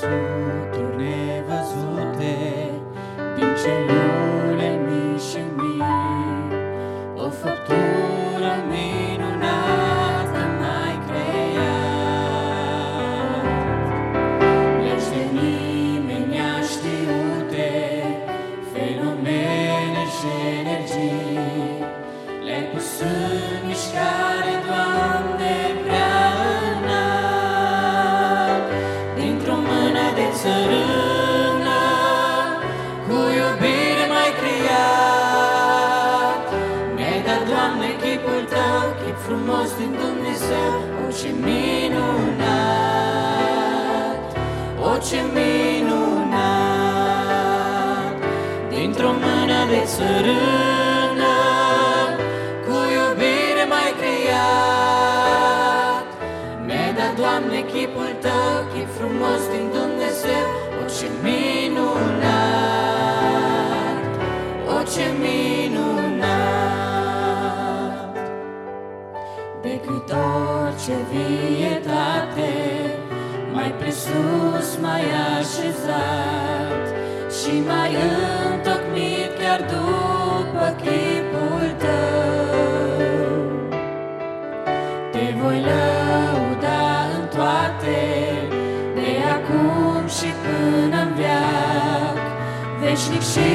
suturi nevăzute, din celule mii și mii, o făptură minunată m-ai creat. Legi de nimeni neștiute, fenomene și energii, le-ai pus în mișcare, Doamne, prea înalt. Dintr-o mână de țărână, cu iubire m-ai creat. Mi-ai dat, Doamne, chipul Tău, chip frumos din Dumnezeu. O, ce minunat! O, ce minunat! Dintr-o mână de țărână, cu iubire m-ai creat. Mi-ai dat, Doamne, chipul Tău, chip frumos din Dumnezeu. O, ce minunat! O, ce minunat! Decât orice vietate, mai presus m-ai așezat și m-ai întocmit chiar după chipul Tău. Te voi lăuda în toate, de acum și până-n veac, veșnic și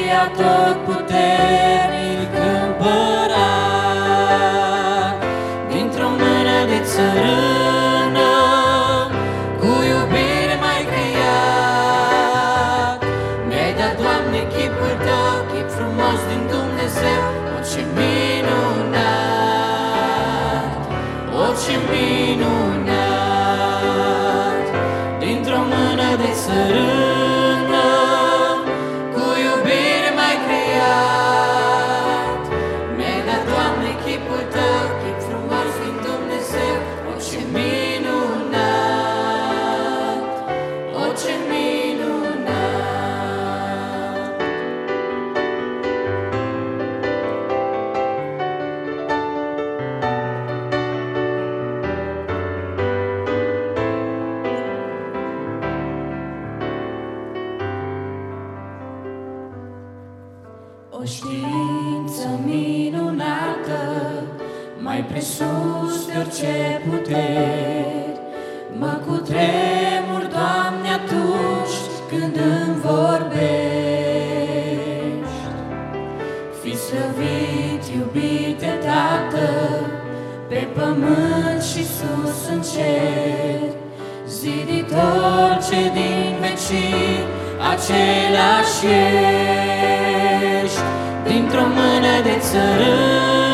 atotputernic Împărat. Dintr-o mână de țărână, cu iubire m-ai creat. Mi-ai dat, Doamne, chipul Tău, chip frumos din Dumnezeu. O, ce minunat! O, ce minunat! Dintr-o mână de țărână, cu iubire m-ai creat. Mi-ai dat, Doamne, chipul Tău, chip frumos din Dumnezeu. O, ce minunat! O, ce minunat! O știință minunată, mai presus de orice puteri, mă cutremur, Doamne, atunci când îmi vorbești. Fii slăvit, iubite Tată, pe pământ și sus în cer, ziditor ce din vecii același ești. Dintr-o mână de țărână,